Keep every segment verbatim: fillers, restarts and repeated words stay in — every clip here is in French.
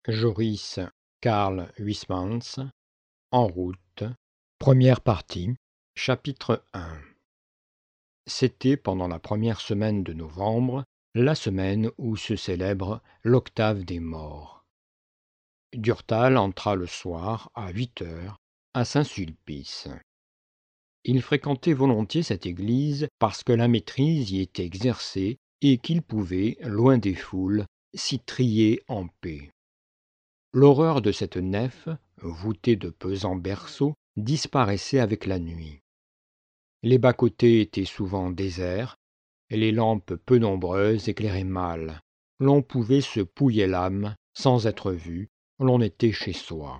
Joris Karl Huysmans, En route, première partie, chapitre un. C'était pendant la première semaine de novembre, la semaine où se célèbre l'Octave des Morts. Durtal entra le soir, à huit heures, à Saint-Sulpice. Il fréquentait volontiers cette église parce que la maîtrise y était exercée et qu'il pouvait, loin des foules, s'y trier en paix. L'horreur de cette nef, voûtée de pesants berceaux, disparaissait avec la nuit. Les bas-côtés étaient souvent déserts, et les lampes peu nombreuses éclairaient mal. L'on pouvait se pouiller l'âme sans être vu, l'on était chez soi.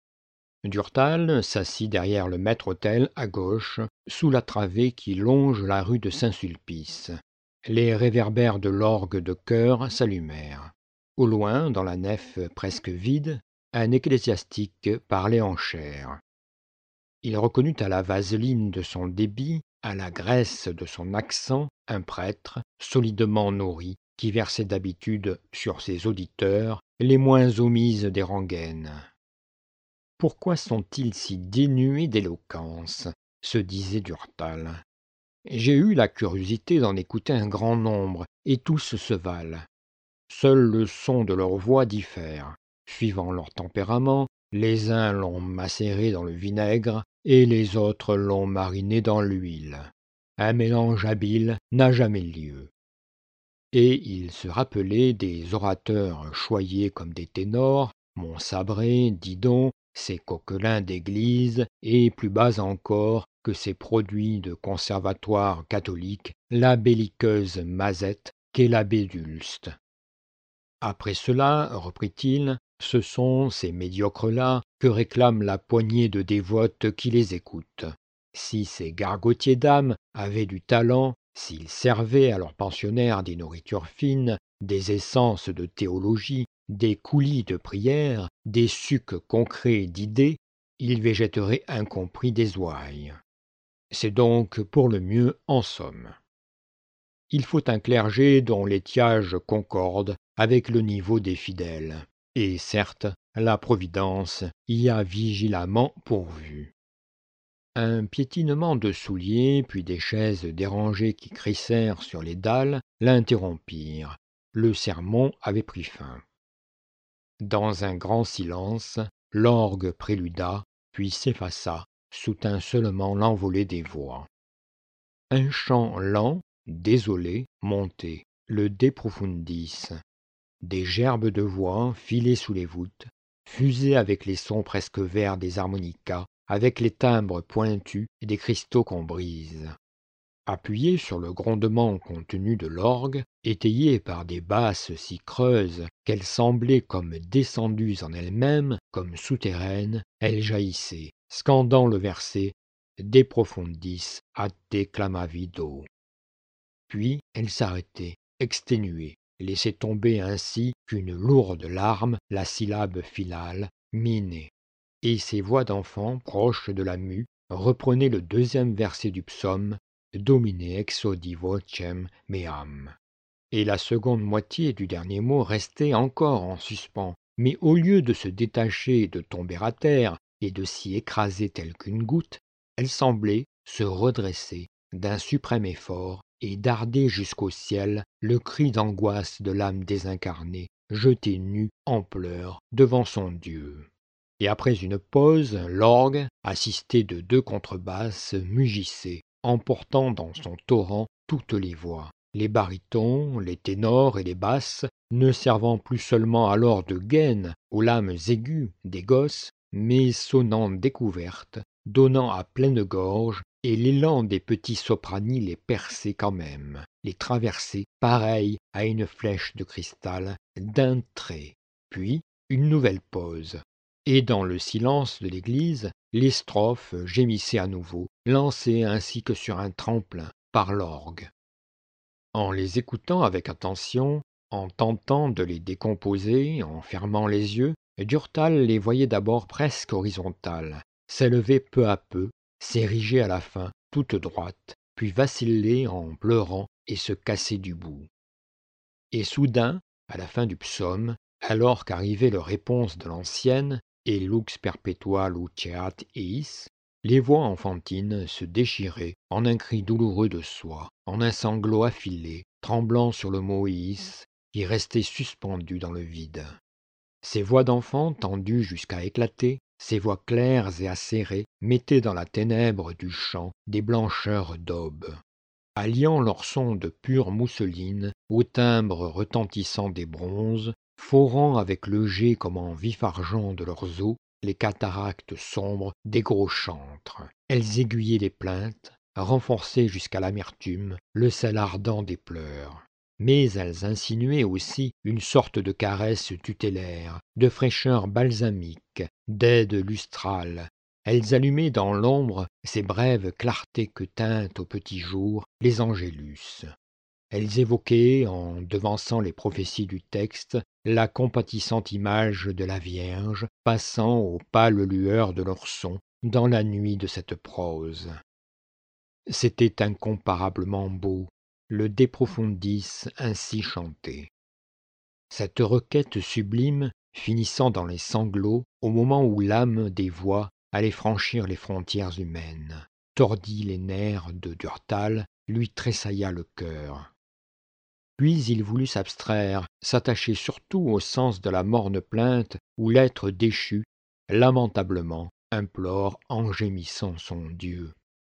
Durtal s'assit derrière le maître-autel à gauche, sous la travée qui longe la rue de Saint-Sulpice. Les réverbères de l'orgue de chœur s'allumèrent. Au loin, dans la nef presque vide, un ecclésiastique parlait en chaire. Il reconnut à la vaseline de son débit, à la graisse de son accent, un prêtre, solidement nourri, qui versait d'habitude sur ses auditeurs les moins omises des rengaines. Pourquoi sont-ils si dénués d'éloquence ? Se disait Durtal. J'ai eu la curiosité d'en écouter un grand nombre, et tous se valent. Seul le son de leur voix diffère. Suivant leur tempérament, les uns l'ont macéré dans le vinaigre, et les autres l'ont mariné dans l'huile. Un mélange habile n'a jamais lieu. Et il se rappelait des orateurs choyés comme des ténors, Montsabré, Didon, ces coquelins d'église, et plus bas encore que ces produits de conservatoire catholique, la belliqueuse Mazette qu'est l'abbé d'Ulst. Après cela, reprit-il, ce sont ces médiocres-là que réclame la poignée de dévotes qui les écoutent. Si ces gargotiers d'âme avaient du talent, s'ils servaient à leurs pensionnaires des nourritures fines, des essences de théologie, des coulis de prière, des sucs concrets d'idées, ils végéteraient incompris des ouailles. C'est donc pour le mieux en somme. Il faut un clergé dont l'étiage concorde avec le niveau des fidèles. Et certes, la Providence y a vigilamment pourvu. Un piétinement de souliers, puis des chaises dérangées qui crissèrent sur les dalles, l'interrompirent. Le sermon avait pris fin. Dans un grand silence, l'orgue préluda, puis s'effaça, soutint seulement l'envolée des voix. Un chant lent, désolé, montait, le De Profundis. Des gerbes de voix filées sous les voûtes, fusaient avec les sons presque verts des harmonicas, avec les timbres pointus et des cristaux qu'on brise. Appuyés sur le grondement contenu de l'orgue, étayées par des basses si creuses qu'elles semblaient comme descendues en elles-mêmes, comme souterraines, elles jaillissaient, scandant le verset De profundis ad te clamavido. Puis elles s'arrêtaient, exténuées, laissaient tomber ainsi qu'une lourde larme la syllabe finale, minée. Et ces voix d'enfants, proches de la mue, reprenaient le deuxième verset du psaume, Domine exodi vocem meam. Et la seconde moitié du dernier mot restait encore en suspens, mais au lieu de se détacher et de tomber à terre, et de s'y écraser telle qu'une goutte, elle semblait se redresser d'un suprême effort et darder jusqu'au ciel le cri d'angoisse de l'âme désincarnée, jetée nue en pleurs devant son Dieu. Et après une pause, l'orgue, assisté de deux contrebasses, mugissait, emportant dans son torrent toutes les voix, les barytons, les ténors et les basses, ne servant plus seulement alors de gaine aux lames aiguës des gosses, mais sonnant découvertes, donnant à pleine gorge, et l'élan des petits soprani les perçait quand même, les traversait pareil à une flèche de cristal d'un trait. Puis une nouvelle pause. Et dans le silence de l'église, les strophes gémissaient à nouveau, lancées ainsi que sur un tremplin par l'orgue. En les écoutant avec attention, en tentant de les décomposer, en fermant les yeux, Durtal les voyait d'abord presque horizontales, s'élever peu à peu, s'ériger à la fin toute droite, puis vaciller en pleurant et se casser du bout. Et soudain, à la fin du psaume, Alors qu'arrivait le réponse de l'ancienne, et lux perpetua luceat eis, les voix enfantines se déchiraient en un cri douloureux de soie, en un sanglot affilé, tremblant sur le mot eis, qui restait suspendu dans le vide. Ces voix d'enfants tendues jusqu'à éclater, ces voix claires et acérées, mettaient dans la ténèbre du chant des blancheurs d'aube. Alliant leur son de pure mousseline au timbre retentissant des bronzes, forant avec le jet comme en vif argent de leurs os les cataractes sombres des gros chantres. Elles aiguillaient les plaintes, renforçaient jusqu'à l'amertume le sel ardent des pleurs. Mais elles insinuaient aussi une sorte de caresse tutélaire, de fraîcheur balsamique, d'aide lustrale. Elles allumaient dans l'ombre ces brèves clartés que teintent au petit jour les angélus. Elles évoquaient, en devançant les prophéties du texte, la compatissante image de la Vierge passant aux pâles lueurs de leur son dans la nuit de cette prose. C'était incomparablement beau, le De Profundis ainsi chanté. Cette requête sublime, finissant dans les sanglots, au moment où l'âme des voix allait franchir les frontières humaines, tordit les nerfs de Durtal, lui tressailla le cœur. Puis il voulut s'abstraire, s'attacher surtout au sens de la morne plainte où l'être déchu, lamentablement, implore en gémissant son Dieu.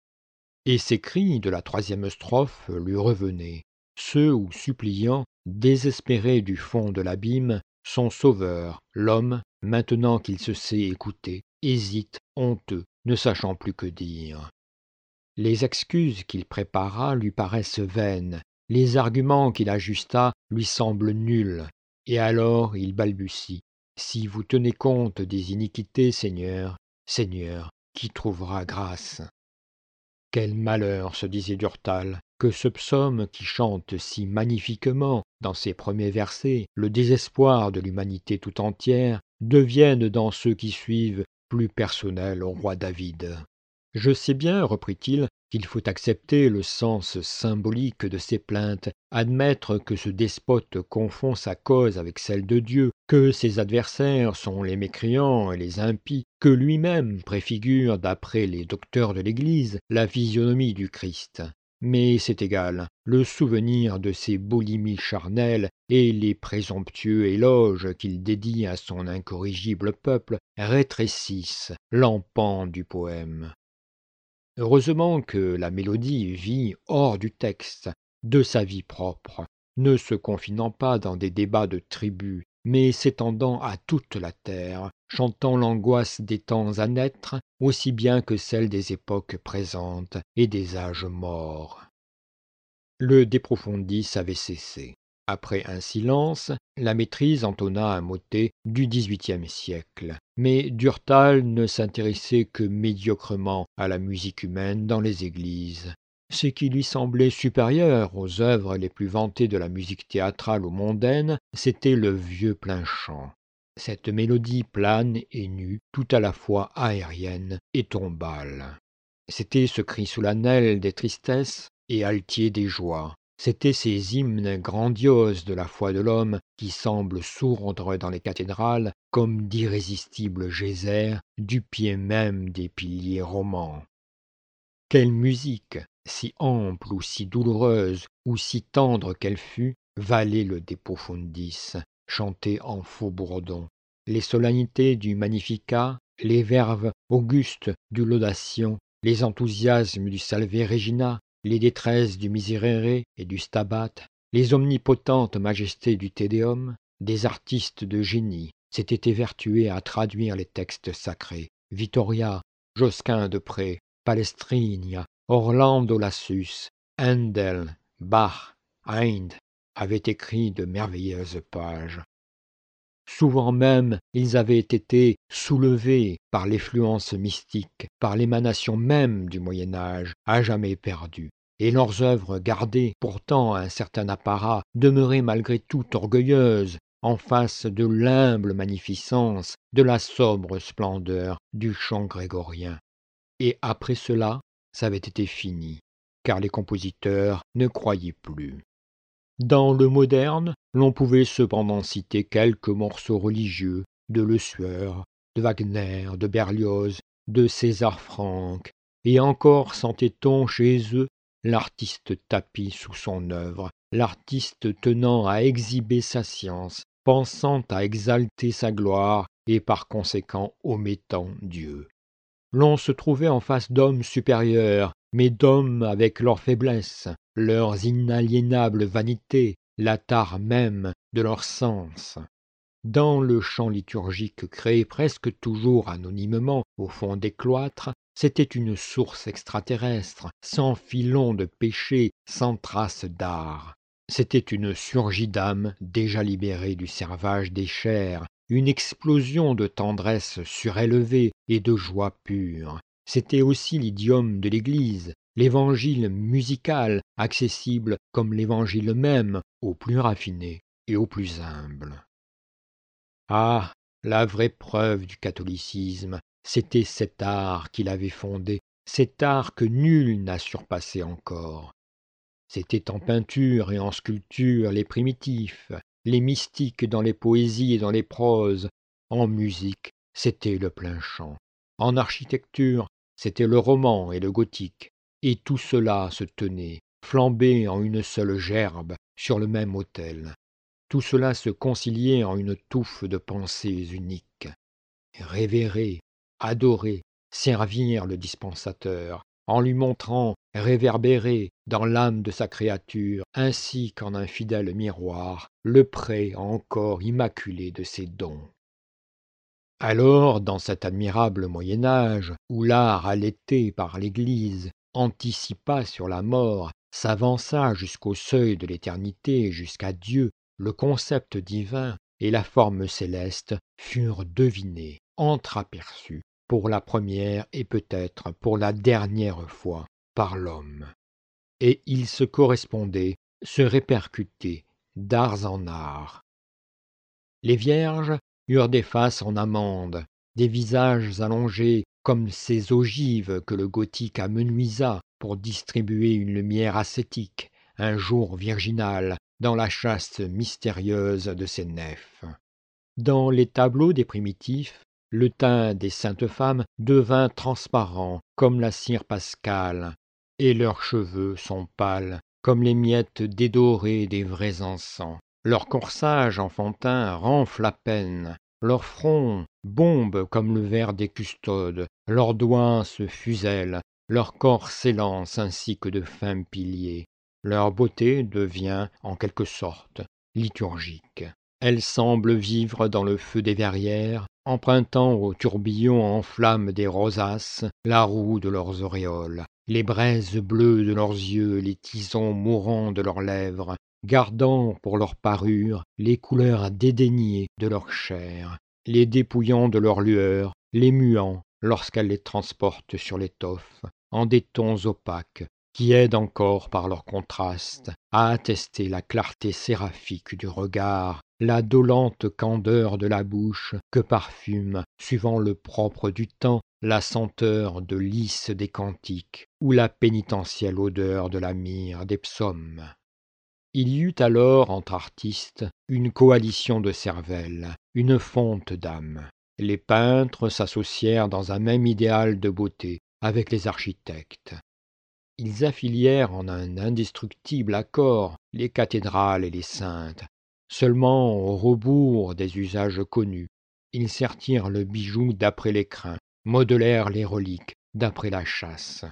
Et ces cris de la troisième strophe lui revenaient, ceux où, suppliant, désespéré du fond de l'abîme, son sauveur, l'homme, maintenant qu'il se sait écouter, hésite, honteux, ne sachant plus que dire. Les excuses qu'il prépara lui paraissent vaines, les arguments qu'il ajusta lui semblent nuls, et alors il balbutie. Si vous tenez compte des iniquités, Seigneur, Seigneur, qui trouvera grâce? Quel malheur, se disait Durtal, que ce psaume qui chante si magnifiquement, dans ses premiers versets, le désespoir de l'humanité tout entière, devienne dans ceux qui suivent plus personnel au roi David. Je sais bien, reprit-il, qu'il faut accepter le sens symbolique de ces plaintes, admettre que ce despote confond sa cause avec celle de Dieu, que ses adversaires sont les mécréants et les impies, que lui-même préfigure, d'après les docteurs de l'Église, la physionomie du Christ. Mais c'est égal, le souvenir de ses boulimies charnelles et les présomptueux éloges qu'il dédie à son incorrigible peuple rétrécissent l'empan du poème. Heureusement que la mélodie vit hors du texte, de sa vie propre, ne se confinant pas dans des débats de tribus, mais s'étendant à toute la terre, chantant l'angoisse des temps à naître, aussi bien que celle des époques présentes et des âges morts. Le De Profundis avait cessé. Après un silence, la maîtrise entonna un motet du dix-huitième siècle. Mais Durtal ne s'intéressait que médiocrement à la musique humaine dans les églises. Ce qui lui semblait supérieur aux œuvres les plus vantées de la musique théâtrale ou mondaine, c'était le vieux plain-chant. Cette mélodie plane et nue, tout à la fois aérienne et tombale. C'était ce cri solennel des tristesses et altier des joies. C'étaient ces hymnes grandioses de la foi de l'homme qui semblent sourdre dans les cathédrales comme d'irrésistibles geysers du pied même des piliers romans. Quelle musique, si ample ou si douloureuse ou si tendre qu'elle fût, valait le De Profundis, chanté en faux bourdon. Les solennités du Magnificat, les verves augustes du Laudation, les enthousiasmes du Salve Regina, les détresses du Miserere et du Stabat, les omnipotentes majestés du Te Deum, des artistes de génie s'étaient évertués à traduire les textes sacrés. Vittoria, Josquin de Pré, Palestrina, Orlando Lassus, Handel, Bach, Haydn avaient écrit de merveilleuses pages. Souvent même, ils avaient été soulevés par l'effluence mystique, par l'émanation même du Moyen Âge, à jamais perdue, et leurs œuvres gardées pourtant un certain apparat, demeuraient malgré tout orgueilleuses en face de l'humble magnificence, de la sobre splendeur du chant grégorien. Et après cela, ça avait été fini, car les compositeurs ne croyaient plus. Dans le moderne, l'on pouvait cependant citer quelques morceaux religieux de Le Sueur, de Wagner, de Berlioz, de César Franck, et encore sentait-on chez eux l'artiste tapi sous son œuvre, l'artiste tenant à exhiber sa science, pensant à exalter sa gloire et par conséquent omettant Dieu. L'on se trouvait en face d'hommes supérieurs, mais d'hommes avec leurs faiblesses, leurs inaliénables vanités, la tare même de leurs sens. Dans le chant liturgique créé presque toujours anonymement au fond des cloîtres, c'était une source extraterrestre, sans filon de péché, sans trace d'art. C'était une surgie d'âme déjà libérée du servage des chairs, une explosion de tendresse surélevée et de joie pure. C'était aussi l'idiome de l'Église, l'évangile musical, accessible comme l'évangile même, aux plus raffinés et aux plus humbles. Ah, la vraie preuve du catholicisme, c'était cet art qu'il avait fondé, cet art que nul n'a surpassé encore. C'étaient en peinture et en sculpture les primitifs, les mystiques dans les poésies et dans les proses. En musique, c'était le plein chant. En architecture, c'était le roman et le gothique. Et tout cela se tenait, flambé en une seule gerbe, sur le même autel. Tout cela se conciliait en une touffe de pensées uniques. Révérer, adorer, servir le dispensateur, en lui montrant réverbérer dans l'âme de sa créature, ainsi qu'en un fidèle miroir, le prêt encore immaculé de ses dons. Alors, dans cet admirable Moyen-Âge, où l'art allaité par l'Église anticipa sur la mort, s'avança jusqu'au seuil de l'éternité, jusqu'à Dieu, le concept divin et la forme céleste furent devinés, entreaperçus, pour la première et peut-être pour la dernière fois, par l'homme. Et ils se correspondaient, se répercutaient, d'arts en arts. Les vierges eurent des faces en amande, des visages allongés comme ces ogives que le gothique amenuisa pour distribuer une lumière ascétique, un jour virginal, dans la chaste mystérieuse de ses nefs. Dans les tableaux des primitifs, le teint des saintes femmes devint transparent comme la cire pascale, et leurs cheveux sont pâles comme les miettes dédorées des vrais encens. Leur corsage enfantin renfle à peine, leur front bombe comme le verre des custodes, leurs doigts se fusellent, leur corps s'élance ainsi que de fins piliers. Leur beauté devient, en quelque sorte, liturgique. Elle semble vivre dans le feu des verrières, empruntant au tourbillon en flammes des rosaces la roue de leurs auréoles, les braises bleues de leurs yeux, les tisons mourants de leurs lèvres, gardant pour leur parure les couleurs dédaignées de leur chair, les dépouillant de leur lueur, les muant lorsqu'elles les transportent sur l'étoffe, en des tons opaques, qui aident encore par leur contraste à attester la clarté séraphique du regard, la dolente candeur de la bouche que parfume, suivant le propre du temps, la senteur de lys des cantiques ou la pénitentielle odeur de la myrrhe des psaumes. Il y eut alors entre artistes une coalition de cervelles, une fonte d'âmes. Les peintres s'associèrent dans un même idéal de beauté avec les architectes. Ils affilièrent en un indestructible accord les cathédrales et les saintes. Seulement au rebours des usages connus, ils sertirent le bijou d'après les crins, modelèrent les reliques d'après la chasse.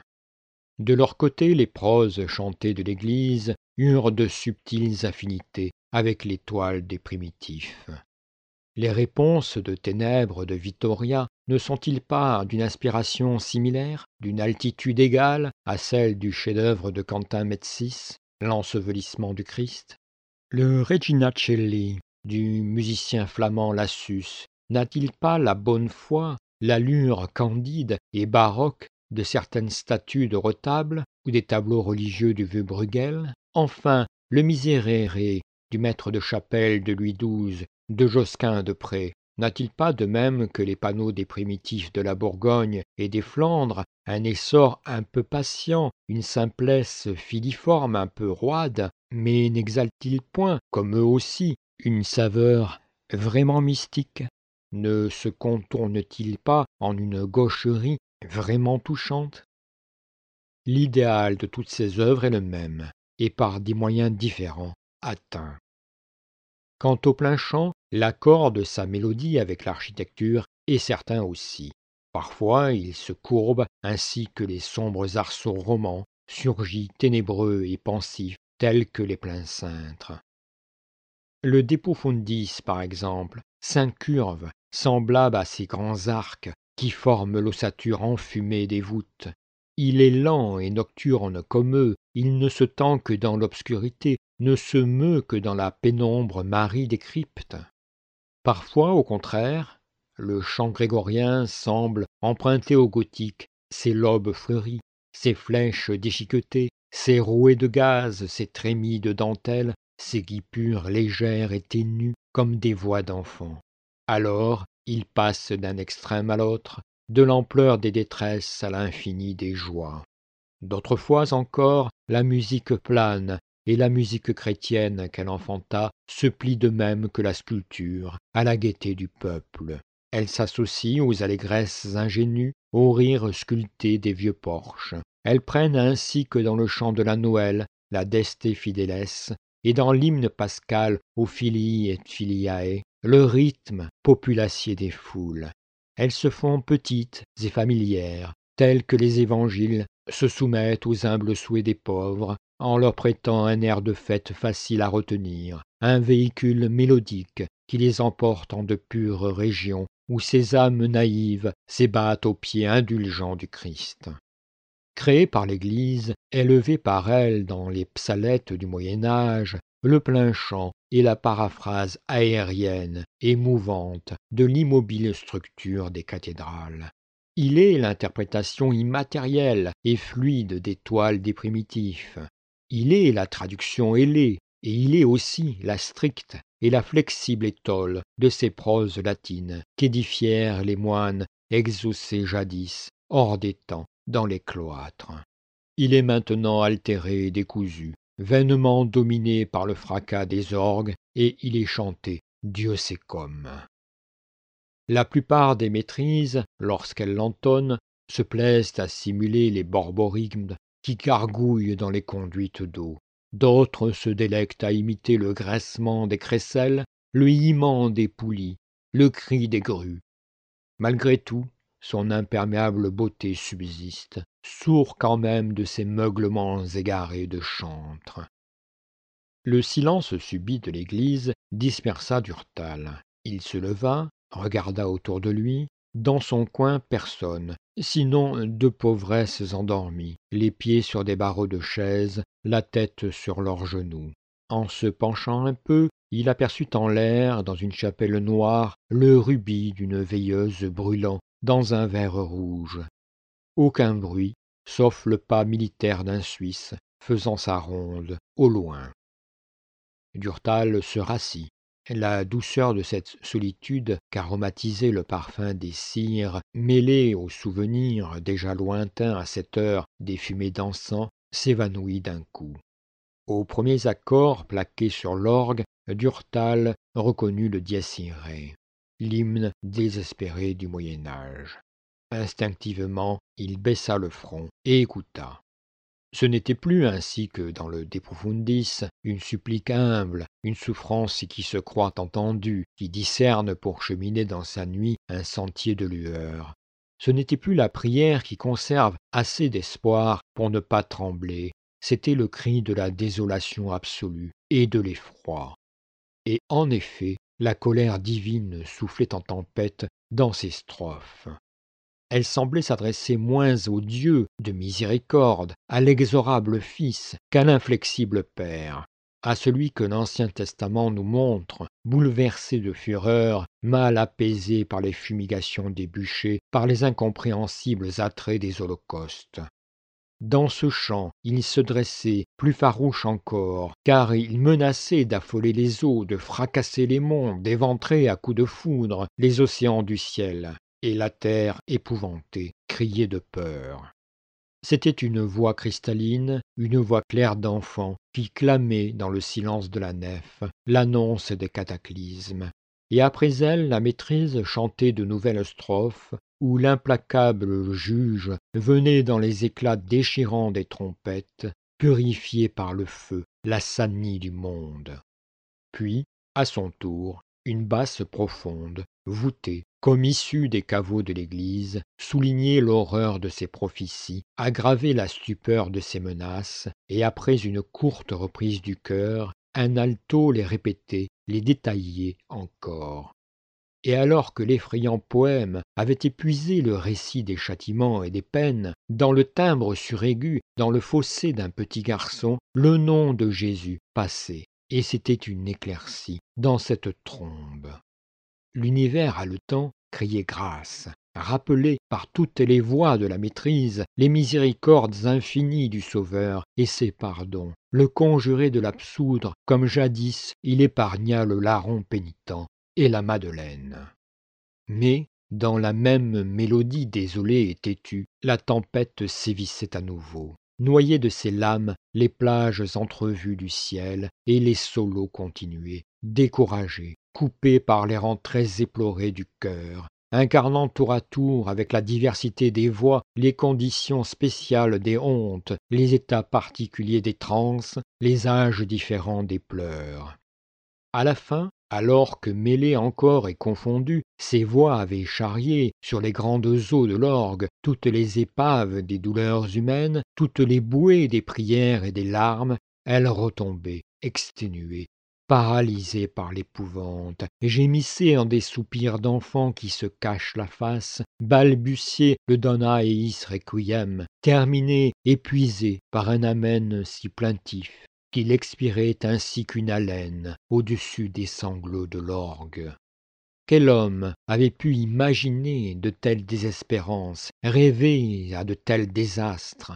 De leur côté, les proses chantées de l'Église eurent de subtiles affinités avec les toiles des primitifs. Les réponses de ténèbres de Vittoria ne sont-ils pas d'une inspiration similaire, d'une altitude égale à celle du chef-d'œuvre de Quentin Metsys, l'ensevelissement du Christ? Le Regina Coeli du musicien flamand Lassus n'a-t-il pas la bonne foi, l'allure candide et baroque de certaines statues de retable ou des tableaux religieux du vieux Bruegel? Enfin, le Miserere du maître de chapelle de Louis douze, de Josquin de Pré, N'a-t-il pas, de même que les panneaux des primitifs de la Bourgogne et des Flandres, un essor un peu patient, une simplesse filiforme un peu roide, mais n'exalte-t-il point, comme eux aussi, une saveur vraiment mystique? Ne se contourne-t-il pas en une gaucherie vraiment touchante? L'idéal de toutes ces œuvres est le même, et par des moyens différents atteint. Quant au Plain-Chant, l'accord de sa mélodie avec l'architecture est certain aussi. Parfois il se courbe, ainsi que les sombres arceaux romans, surgit ténébreux et pensifs, tels que les pleins cintres. Le De Profundis, par exemple, s'incurve, semblable à ces grands arcs qui forment l'ossature enfumée des voûtes. Il est lent et nocturne comme eux, il ne se tend que dans l'obscurité, ne se meut que dans la pénombre Marie des cryptes. Parfois, au contraire, le chant grégorien semble emprunter au gothique ses lobes fleuris, ses flèches déchiquetées, ses rouées de gaze, ses trémies de dentelle, ses guipures légères et ténues comme des voix d'enfants. Alors, il passe d'un extrême à l'autre, de l'ampleur des détresses à l'infini des joies. D'autres fois encore, la musique plane, et la musique chrétienne qu'elle enfanta se plie de même que la sculpture à la gaieté du peuple. Elle s'associe aux allégresses ingénues, aux rires sculptés des vieux porches. Elles prennent ainsi que dans le chant de la Noël, la Deste Fideles, et dans l'hymne pascal aux Filii et Filiae, le rythme populacier des foules. Elles se font petites et familières, telles que les évangiles se soumettent aux humbles souhaits des pauvres, en leur prêtant un air de fête facile à retenir, un véhicule mélodique qui les emporte en de pures régions où ces âmes naïves s'ébattent aux pieds indulgents du Christ. Créé par l'Église, élevé par elle dans les psalettes du Moyen Âge, le Plain-Chant est la paraphrase aérienne, émouvante, de l'immobile structure des cathédrales. Il est l'interprétation immatérielle et fluide des toiles des primitifs. Il est la traduction ailée, et il est aussi la stricte et la flexible étole de ces proses latines qu'édifièrent les moines exaucés jadis, hors des temps, dans les cloîtres. Il est maintenant altéré et décousu, vainement dominé par le fracas des orgues, et il est chanté Dieu sait comme. La plupart des maîtrises, lorsqu'elles l'entonnent, se plaisent à simuler les borborygmes qui gargouillent dans les conduites d'eau. D'autres se délectent à imiter le graissement des crécelles, le hiement des poulies, le cri des grues. Malgré tout, son imperméable beauté subsiste, sourd quand même de ces meuglements égarés de chantre. Le silence subit de l'église dispersa Durtal. Il se leva, regarda autour de lui. Dans son coin, personne, sinon deux pauvresses endormies, les pieds sur des barreaux de chaises, la tête sur leurs genoux. En se penchant un peu, il aperçut en l'air, dans une chapelle noire, le rubis d'une veilleuse brûlant dans un verre rouge. Aucun bruit, sauf le pas militaire d'un Suisse, faisant sa ronde, au loin. Durtal se rassit. La douceur de cette solitude qu'aromatisait le parfum des cires, mêlé aux souvenirs déjà lointains à cette heure des fumées d'encens, s'évanouit d'un coup. Aux premiers accords plaqués sur l'orgue, Durtal reconnut le Dies Irae, l'hymne désespéré du Moyen Âge. Instinctivement, il baissa le front et écouta. Ce n'était plus ainsi que dans le De Profundis, une supplique humble, une souffrance qui se croit entendue, qui discerne pour cheminer dans sa nuit un sentier de lueur. Ce n'était plus la prière qui conserve assez d'espoir pour ne pas trembler, c'était le cri de la désolation absolue et de l'effroi. Et en effet, la colère divine soufflait en tempête dans ces strophes. Elle semblait s'adresser moins au Dieu de miséricorde, à l'exorable Fils, qu'à l'inflexible Père, à celui que l'Ancien Testament nous montre, bouleversé de fureur, mal apaisé par les fumigations des bûchers, par les incompréhensibles attraits des holocaustes. Dans ce chant, il se dressait, plus farouche encore, car il menaçait d'affoler les eaux, de fracasser les monts, d'éventrer à coups de foudre les océans du ciel, et la terre, épouvantée, criait de peur. C'était une voix cristalline, une voix claire d'enfant, qui clamait dans le silence de la nef l'annonce des cataclysmes. Et après elle, la maîtrise chantait de nouvelles strophes, où l'implacable juge venait dans les éclats déchirants des trompettes, purifier par le feu la sanie du monde. Puis, à son tour, une basse profonde, voûtée, comme issue des caveaux de l'église, soulignait l'horreur de ses prophéties, aggravait la stupeur de ses menaces, et après une courte reprise du chœur, un alto les répétait, les détaillait encore. Et alors que l'effrayant poème avait épuisé le récit des châtiments et des peines, dans le timbre suraigu, dans le fossé d'un petit garçon, le nom de Jésus passait, et c'était une éclaircie dans cette trombe. L'univers haletant criait grâce, rappelait par toutes les voix de la maîtrise les miséricordes infinies du Sauveur et ses pardons, le conjurait de l'absoudre comme jadis il épargna le larron pénitent et la Madeleine. Mais, dans la même mélodie désolée et têtue, la tempête sévissait à nouveau, noyait de ses lames les plages entrevues du ciel, et les solos continuaient, découragés, coupés par les rangs très éplorés du cœur, incarnant tour à tour avec la diversité des voix les conditions spéciales des hontes, les états particuliers des transes, les âges différents des pleurs. À la fin, alors que mêlées encore et confondues, ces voix avaient charrié sur les grandes eaux de l'orgue toutes les épaves des douleurs humaines, toutes les bouées des prières et des larmes, elles retombaient, exténuées, paralysées par l'épouvante, gémissaient en des soupirs d'enfants qui se cachent la face, balbutiaient le Dona eis requiem, terminées, épuisées par un amen si plaintif, qu'il expirait ainsi qu'une haleine au-dessus des sanglots de l'orgue. Quel homme avait pu imaginer de telles désespérances, rêver à de tels désastres?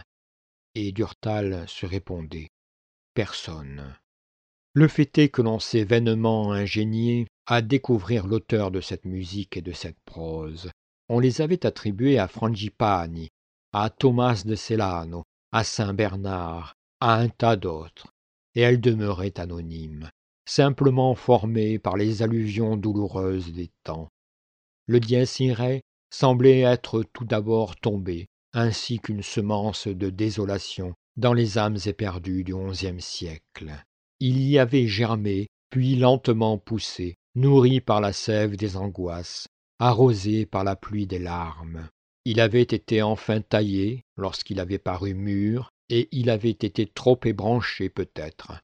Et Durtal se répondait: personne. Le fait est que l'on s'est vainement ingénié à découvrir l'auteur de cette musique et de cette prose. On les avait attribués à Frangipani, à Thomas de Celano, à saint Bernard, à un tas d'autres, et elles demeuraient anonymes, simplement formées par les alluvions douloureuses des temps. Le dies irae semblait être tout d'abord tombé, ainsi qu'une semence de désolation, dans les âmes éperdues du onzième siècle. Il y avait germé, puis lentement poussé, nourri par la sève des angoisses, arrosé par la pluie des larmes. Il avait été enfin taillé lorsqu'il avait paru mûr, et il avait été trop ébranché peut-être,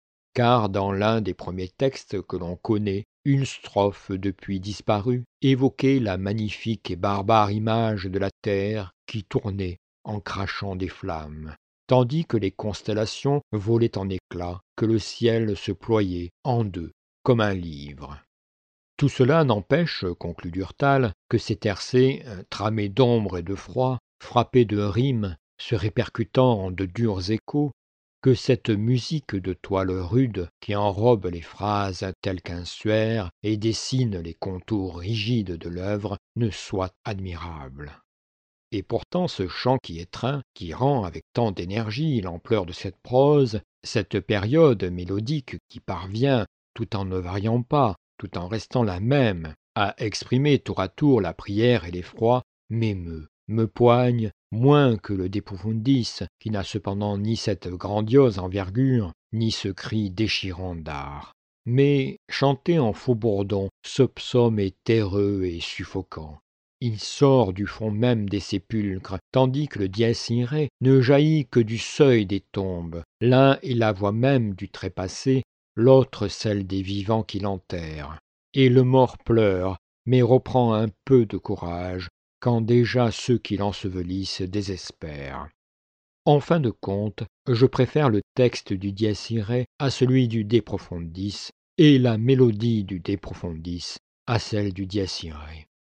car dans l'un des premiers textes que l'on connaît, une strophe depuis disparue évoquait la magnifique et barbare image de la terre qui tournait en crachant des flammes, tandis que les constellations volaient en éclats, que le ciel se ployait en deux comme un livre. Tout cela n'empêche, conclut Durtal, que ces tercets, tramés d'ombre et de froid, frappés de rimes, se répercutant en de durs échos, que cette musique de toile rude qui enrobe les phrases telles qu'un suaire et dessine les contours rigides de l'œuvre ne soit admirable. Et pourtant ce chant qui étreint, qui rend avec tant d'énergie l'ampleur de cette prose, cette période mélodique qui parvient, tout en ne variant pas, tout en restant la même, à exprimer tour à tour la prière et l'effroi, m'émeut, me poigne, moins que le De Profundis, qui n'a cependant ni cette grandiose envergure, ni ce cri déchirant d'art. Mais, chanté en faux-bourdon, ce psaume est terreux et suffocant. Il sort du fond même des sépulcres, tandis que le Dies irae ne jaillit que du seuil des tombes. L'un est la voix même du trépassé, l'autre celle des vivants qui l'enterrent. Et le mort pleure, mais reprend un peu de courage, quand déjà ceux qui l'ensevelissent désespèrent. En fin de compte, je préfère le texte du Dies irae à celui du De Profundis, et la mélodie du De Profundis à celle du Dies irae.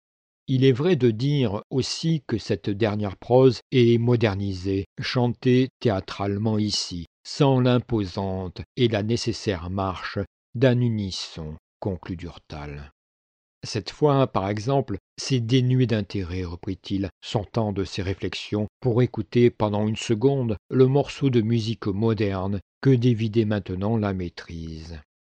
Il est vrai de dire aussi que cette dernière prose est modernisée, chantée théâtralement ici, sans l'imposante et la nécessaire marche d'un unisson, conclut Durtal. Cette fois, par exemple, c'est dénué d'intérêt, reprit-il, sortant de ses réflexions pour écouter pendant une seconde le morceau de musique moderne que d'évider maintenant la maîtrise.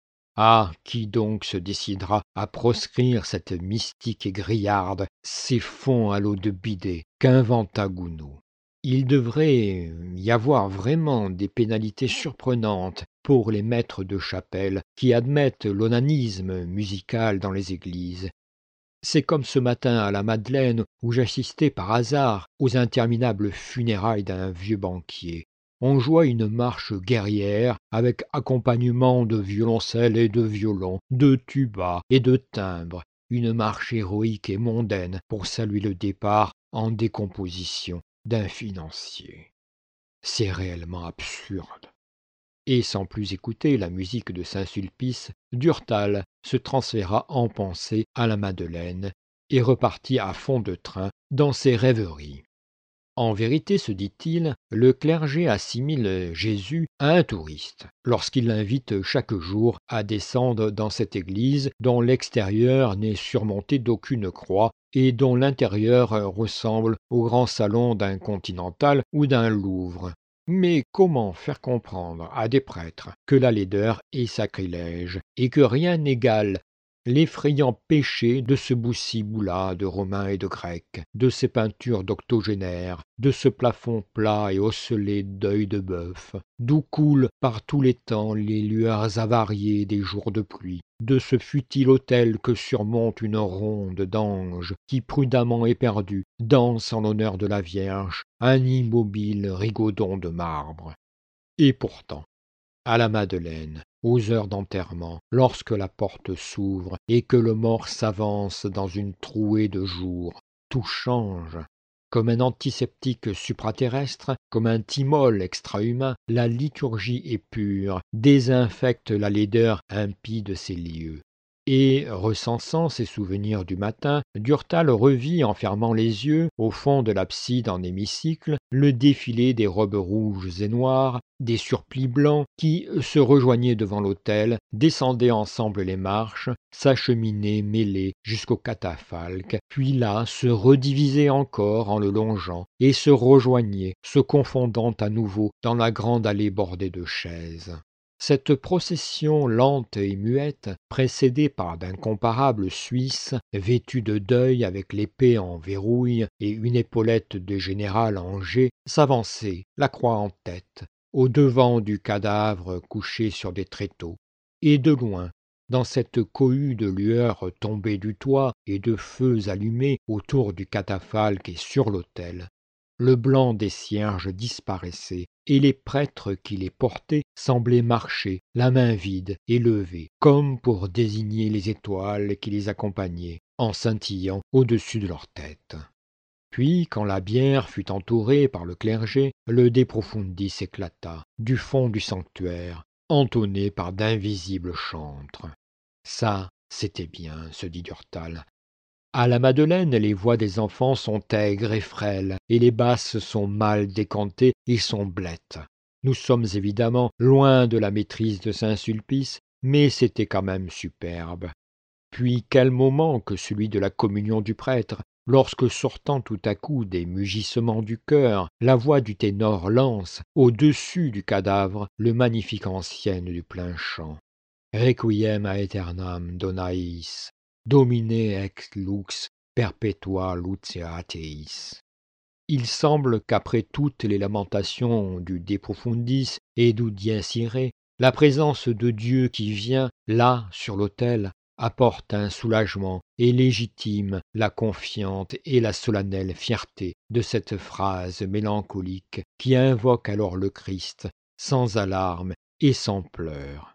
Ah, qui donc se décidera à proscrire cette mystique et grillarde, ces fonds à l'eau de bidet qu'inventa Gounod? Il devrait y avoir vraiment des pénalités surprenantes pour les maîtres de chapelle qui admettent l'onanisme musical dans les églises. C'est comme ce matin à la Madeleine où j'assistais par hasard aux interminables funérailles d'un vieux banquier. On joua une marche guerrière avec accompagnement de violoncelle et de violon, de tuba et de timbres, une marche héroïque et mondaine pour saluer le départ en décomposition d'un financier. C'est réellement absurde. Et sans plus écouter la musique de Saint-Sulpice, Durtal se transféra en pensée à la Madeleine et repartit à fond de train dans ses rêveries. En vérité, se dit-il, le clergé assimile Jésus à un touriste, lorsqu'il l'invite chaque jour à descendre dans cette église dont l'extérieur n'est surmonté d'aucune croix et dont l'intérieur ressemble au grand salon d'un Continental ou d'un Louvre. Mais comment faire comprendre à des prêtres que la laideur est sacrilège et que rien n'égale l'effrayant péché de ce boussi-boula de Romains et de Grecs, de ces peintures d'octogénaires, de ce plafond plat et osselé d'œil de bœuf, d'où coulent par tous les temps les lueurs avariées des jours de pluie, de ce futile autel que surmonte une ronde d'anges qui, prudemment éperdus, danse en l'honneur de la Vierge, un immobile rigodon de marbre. Et pourtant, à la Madeleine, aux heures d'enterrement, lorsque la porte s'ouvre et que le mort s'avance dans une trouée de jour, tout change. Comme un antiseptique supraterrestre, comme un thymol extra-humain, la liturgie est pure, désinfecte la laideur impie de ces lieux. Et, recensant ses souvenirs du matin, Durtal revit, en fermant les yeux, au fond de l'abside en hémicycle, le défilé des robes rouges et noires, des surplis blancs qui se rejoignaient devant l'autel, descendaient ensemble les marches, s'acheminaient mêlés jusqu'au catafalque, puis là se redivisaient encore en le longeant, et se rejoignaient, se confondant à nouveau dans la grande allée bordée de chaises. Cette procession lente et muette, précédée par d'incomparables Suisses, vêtus de deuil avec l'épée en verrouille et une épaulette de général en jet, s'avançait, la croix en tête, au-devant du cadavre couché sur des tréteaux. Et de loin, dans cette cohue de lueurs tombées du toit et de feux allumés autour du catafalque et sur l'autel, le blanc des cierges disparaissait, et les prêtres qui les portaient semblaient marcher, la main vide et levée, comme pour désigner les étoiles qui les accompagnaient, en scintillant au-dessus de leur tête. Puis, quand la bière fut entourée par le clergé, le De Profundis éclata, du fond du sanctuaire, entonné par d'invisibles chantres. Ça, c'était bien, se dit Durtal. À la Madeleine, les voix des enfants sont aigres et frêles, et les basses sont mal décantées et sont blettes. Nous sommes évidemment loin de la maîtrise de Saint-Sulpice, mais c'était quand même superbe. Puis quel moment que celui de la communion du prêtre, lorsque sortant tout à coup des mugissements du chœur, la voix du ténor lance, au-dessus du cadavre, le magnifique ancienne du plein chant. Requiem aeternam donaeis, Domine ex lux perpetua luceat teis. Il semble qu'après toutes les lamentations du De Profundis et du Dies Irae, la présence de Dieu qui vient, là, sur l'autel, apporte un soulagement et légitime la confiante et la solennelle fierté de cette phrase mélancolique qui invoque alors le Christ, sans alarme et sans pleurs.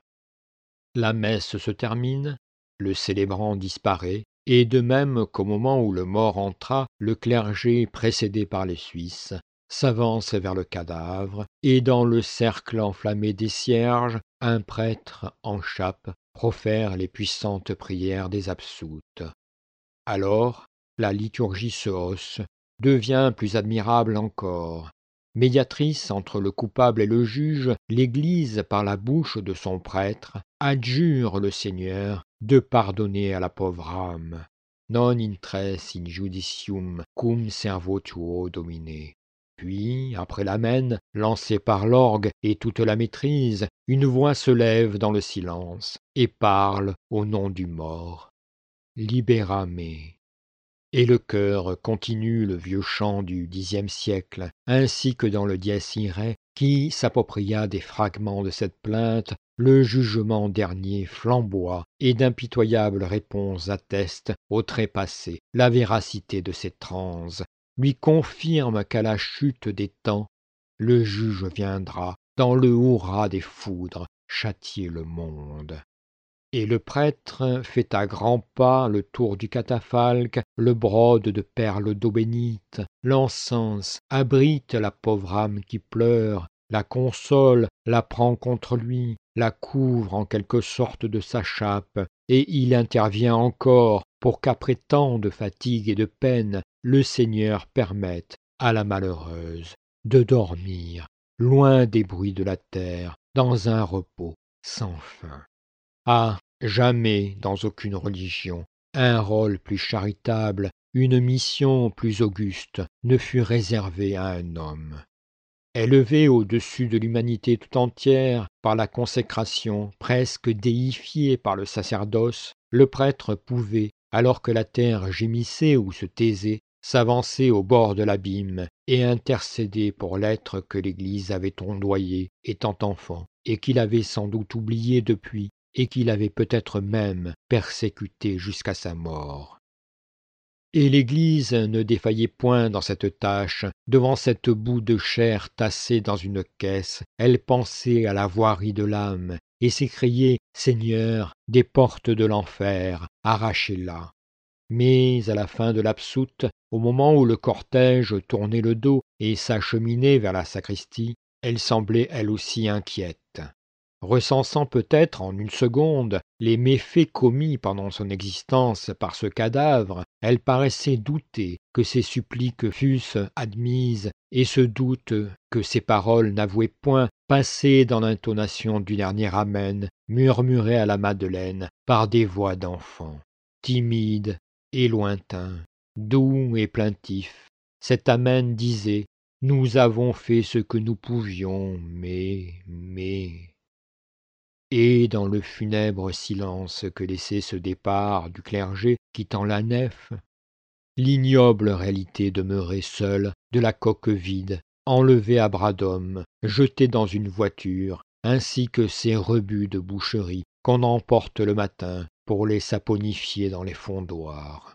La messe se termine, le célébrant disparaît, et de même qu'au moment où le mort entra, le clergé, précédé par les Suisses, s'avance vers le cadavre, et dans le cercle enflammé des cierges, un prêtre en chape profère les puissantes prières des absoutes. Alors, la liturgie se hausse, devient plus admirable encore. Médiatrice entre le coupable et le juge, l'Église, par la bouche de son prêtre, adjure le Seigneur de pardonner à la pauvre âme. Non intres in judicium cum servo tuo domine. Puis, après l'amen, lancé par l'orgue et toute la maîtrise, une voix se lève dans le silence et parle au nom du mort. Libera me. Et le chœur continue le vieux chant du dixième siècle, ainsi que dans le Dies Irae, qui s'appropria des fragments de cette plainte, le jugement dernier flamboie, et d'impitoyables réponses attestent au trépassé la véracité de ses transes, lui confirme qu'à la chute des temps, le juge viendra, dans le hurrah des foudres, châtier le monde. Et le prêtre fait à grands pas le tour du catafalque, le brode de perles d'eau bénite, l'encens abrite la pauvre âme qui pleure, la console, la prend contre lui, la couvre en quelque sorte de sa chape, et il intervient encore pour qu'après tant de fatigue et de peine, le Seigneur permette à la malheureuse de dormir, loin des bruits de la terre, dans un repos sans fin. Ah, jamais dans aucune religion, un rôle plus charitable, une mission plus auguste ne fut réservée à un homme. Élevé au-dessus de l'humanité tout entière par la consécration, presque déifié par le sacerdoce, le prêtre pouvait, alors que la terre gémissait ou se taisait, s'avancer au bord de l'abîme et intercéder pour l'être que l'Église avait ondoyé étant enfant, et qu'il avait sans doute oublié depuis, et qu'il avait peut-être même persécuté jusqu'à sa mort. Et l'Église ne défaillait point dans cette tâche. Devant cette boue de chair tassée dans une caisse, elle pensait à la voirie de l'âme, et s'écriait « Seigneur, des portes de l'enfer, arrachez-la ». Mais à la fin de l'absoute, au moment où le cortège tournait le dos et s'acheminait vers la sacristie, elle semblait elle aussi inquiète. Recensant peut-être en une seconde les méfaits commis pendant son existence par ce cadavre, elle paraissait douter que ses suppliques fussent admises, et ce doute que ses paroles n'avouaient point, passait dans l'intonation du dernier amen, murmuré à la Madeleine par des voix d'enfants. Timides et lointains, doux et plaintifs, cet amen disait « Nous avons fait ce que nous pouvions, mais, mais... » Et dans le funèbre silence que laissait ce départ du clergé quittant la nef, l'ignoble réalité demeurait seule de la coque vide, enlevée à bras d'homme, jetée dans une voiture, ainsi que ces rebuts de boucherie qu'on emporte le matin pour les saponifier dans les fondoirs.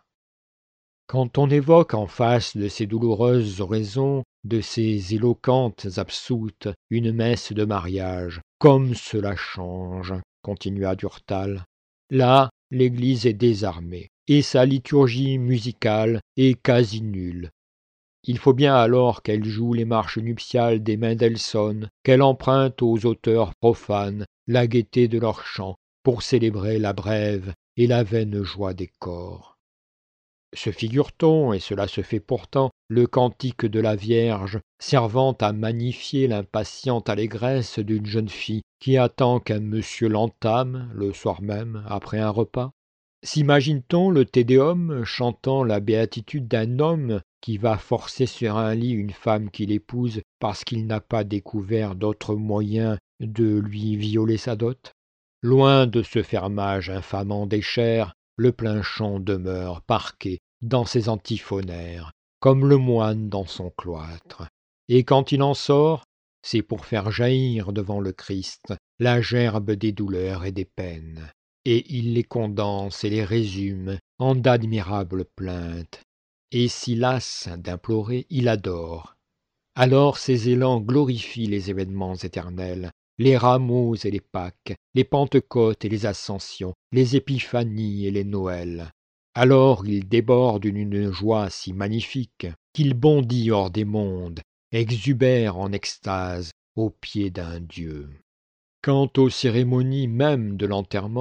Quand on évoque en face de ces douloureuses oraisons, de ces éloquentes absoutes, une messe de mariage, comme cela change, continua Durtal. Là, l'Église est désarmée, et sa liturgie musicale est quasi nulle. Il faut bien alors qu'elle joue les marches nuptiales des Mendelssohn, qu'elle emprunte aux auteurs profanes la gaieté de leurs chants pour célébrer la brève et la vaine joie des corps. Se figure-t-on, et cela se fait pourtant, le cantique de la Vierge servant à magnifier l'impatiente allégresse d'une jeune fille qui attend qu'un monsieur l'entame le soir même après un repas? S'imagine-t-on le Te Deum chantant la béatitude d'un homme qui va forcer sur un lit une femme qu'il épouse parce qu'il n'a pas découvert d'autre moyen de lui violer sa dot? Loin de ce fermage infamant des chairs, le plein chant demeure parqué dans ses antiphonaires, comme le moine dans son cloître. Et quand il en sort, c'est pour faire jaillir devant le Christ la gerbe des douleurs et des peines. Et il les condense et les résume en d'admirables plaintes. Et si las d'implorer, il adore. Alors ses élans glorifient les événements éternels, les rameaux et les Pâques, les Pentecôtes et les Ascensions, les Épiphanies et les Noëls. Alors il déborde d'une joie si magnifique qu'il bondit hors des mondes, exubère en extase aux pieds d'un Dieu. Quant aux cérémonies même de l'enterrement,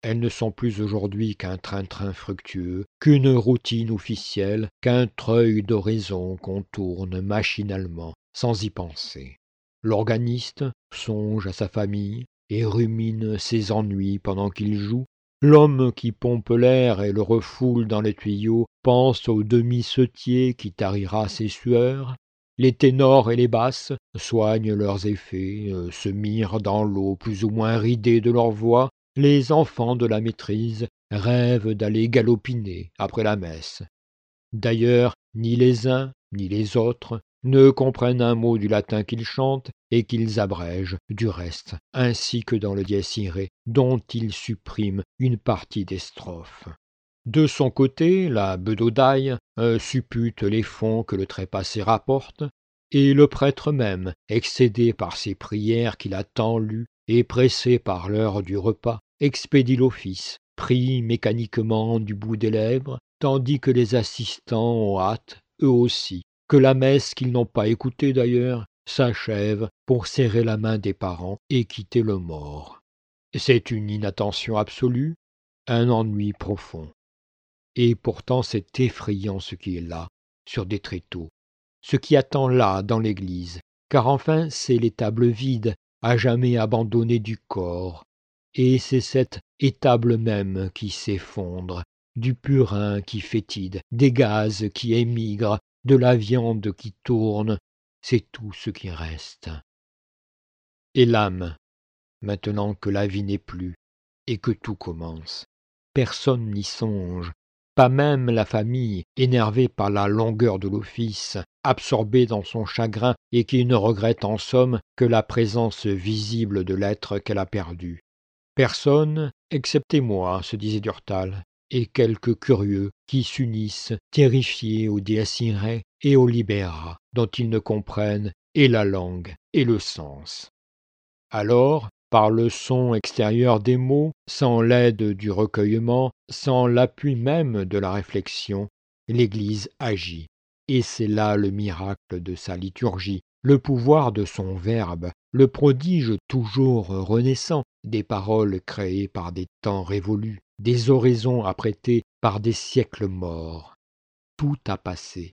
Elles ne sont plus aujourd'hui qu'un train-train fructueux, qu'une routine officielle, qu'un treuil d'oraison qu'on tourne machinalement, sans y penser. L'organiste songe à sa famille et rumine ses ennuis pendant qu'il joue. L'homme qui pompe l'air et le refoule dans les tuyaux pense au demi-setier qui tarira ses sueurs. Les ténors et les basses soignent leurs effets, euh, se mirent dans l'eau plus ou moins ridée de leur voix. Les enfants de la maîtrise rêvent d'aller galopiner après la messe. D'ailleurs, ni les uns ni les autres ne comprennent un mot du latin qu'ils chantent et qu'ils abrègent, du reste, ainsi que dans le Dies Irae, dont ils suppriment une partie des strophes. De son côté, la bedodaille euh, suppute les fonds que le trépassé rapporte, et le prêtre même, excédé par ses prières qu'il a tant lues et pressé par l'heure du repas, expédie l'office, pris mécaniquement du bout des lèvres, tandis que les assistants ont hâte, eux aussi, que la messe qu'ils n'ont pas écoutée d'ailleurs s'achève pour serrer la main des parents et quitter le mort. C'est une inattention absolue, un ennui profond. Et pourtant c'est effrayant ce qui est là, sur des tréteaux, ce qui attend là, dans l'église, car enfin c'est l'étable vide, à jamais abandonnée du corps, et c'est cette étable même qui s'effondre, du purin qui fétide, des gaz qui émigrent, de la viande qui tourne, c'est tout ce qui reste. Et l'âme, maintenant que la vie n'est plus, et que tout commence, personne n'y songe, pas même la famille, énervée par la longueur de l'office, absorbée dans son chagrin et qui ne regrette en somme que la présence visible de l'être qu'elle a perdu. Personne, excepté moi, se disait Durtal, et quelques curieux qui s'unissent, terrifiés au Dies Irae et au Libera, dont ils ne comprennent et la langue et le sens. Alors, par le son extérieur des mots, sans l'aide du recueillement, sans l'appui même de la réflexion, l'Église agit. Et c'est là le miracle de sa liturgie, le pouvoir de son Verbe, le prodige toujours renaissant des paroles créées par des temps révolus, des oraisons apprêtées par des siècles morts. Tout a passé.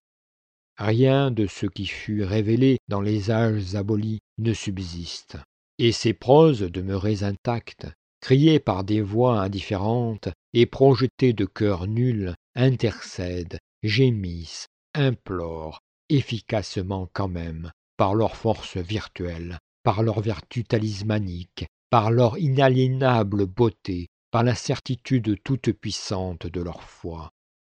Rien de ce qui fut révélé dans les âges abolis ne subsiste. Et ces proses demeurées intactes, criées par des voix indifférentes et projetées de cœurs nuls, intercèdent, gémissent, implorent, efficacement quand même, par leur force virtuelle, par leur vertu talismanique, par leur inaliénable beauté, par la certitude toute-puissante de leur foi.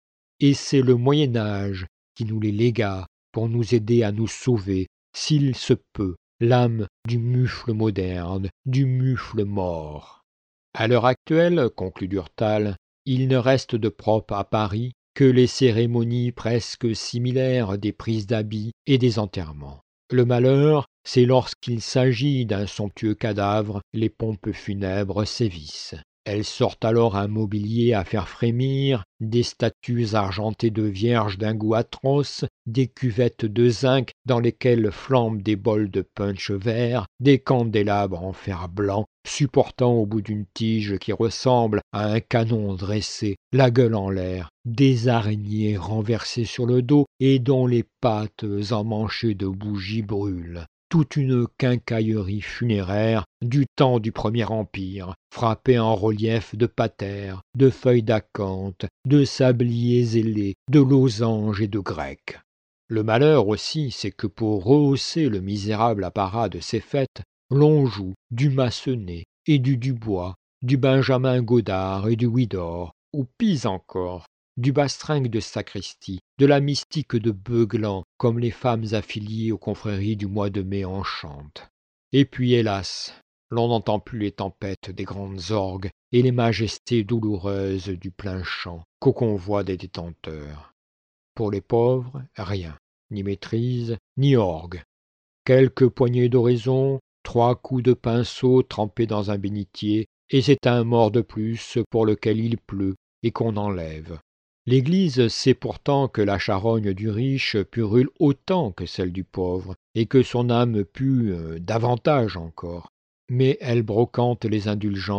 Et c'est le Moyen-Âge qui nous les légua pour nous aider à nous sauver, s'il se peut, l'âme du mufle moderne, du mufle mort. À l'heure actuelle, conclut Durtal, il ne reste de propre à Paris que les cérémonies presque similaires des prises d'habits et des enterrements. Le malheur, c'est lorsqu'il s'agit d'un somptueux cadavre, les pompes funèbres sévissent. Elles sortent alors un mobilier à faire frémir, des statues argentées de vierges d'un goût atroce, des cuvettes de zinc dans lesquelles flambent des bols de punch vert, des candélabres en fer blanc, supportant au bout d'une tige qui ressemble à un canon dressé, la gueule en l'air, des araignées renversées sur le dos et dont les pattes emmanchées de bougies brûlent. Toute une quincaillerie funéraire du temps du Premier Empire, frappée en relief de patères, de feuilles d'acanthe, de sabliers ailés, de losanges et de grecques. Le malheur aussi, c'est que pour rehausser le misérable apparat de ces fêtes, l'on joue du Massenet et du Dubois, du Benjamin Godard et du Widor, ou pis encore, du bastringue de sacristie, de la mystique de Beuglan, comme les femmes affiliées aux confréries du mois de mai en chantent. Et puis, hélas, l'on n'entend plus les tempêtes des grandes orgues et les majestés douloureuses du plein champ qu'au convoi des détenteurs. Pour les pauvres, rien, ni maîtrise, ni orgue. Quelques poignées d'oraison, trois coups de pinceau trempés dans un bénitier, et c'est un mort de plus pour lequel il pleut et qu'on enlève. L'Église sait pourtant que la charogne du riche purule autant que celle du pauvre, et que son âme pue euh, davantage encore. Mais elle brocante les indulgences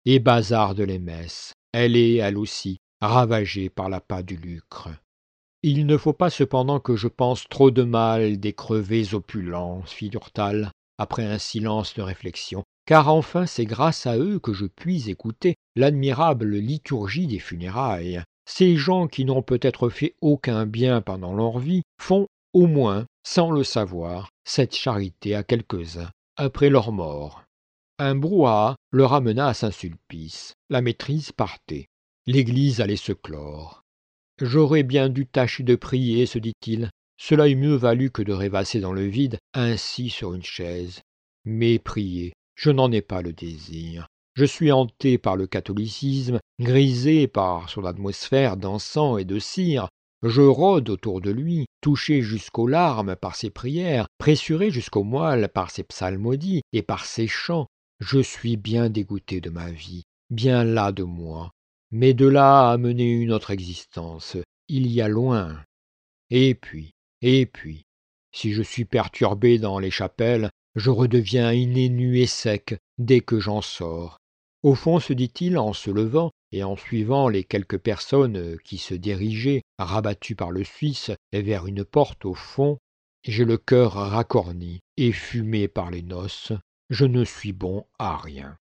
et bazarde les messes. Elle est, elle aussi, ravagée par l'appât du lucre. Il ne faut pas cependant que je pense trop de mal des crevés opulents, fit Durtal, après un silence de réflexion, car enfin c'est grâce à eux que je puis écouter l'admirable liturgie des funérailles. Ces gens qui n'ont peut-être fait aucun bien pendant leur vie font, au moins, sans le savoir, cette charité à quelques-uns, après leur mort. Un brouhaha le ramena à Saint-Sulpice. La maîtrise partait. L'église allait se clore. « J'aurais bien dû tâcher de prier, se dit-il. Cela eût mieux valu que de rêvasser dans le vide, ainsi sur une chaise. Mais prier, je n'en ai pas le désir. Je suis hanté par le catholicisme, grisé par son atmosphère d'encens et de cire. Je rôde autour de lui, touché jusqu'aux larmes par ses prières, pressuré jusqu'au moelle par ses psalmodies et par ses chants. Je suis bien dégoûté de ma vie, bien las de moi. Mais de là à mener une autre existence, il y a loin. Et puis, et puis, si je suis perturbé dans les chapelles, je redeviens inénu et sec dès que j'en sors. Au fond, se dit-il en se levant et en suivant les quelques personnes qui se dirigeaient, rabattues par le Suisse, vers une porte au fond, j'ai le cœur racorni et fumé par les noces, je ne suis bon à rien.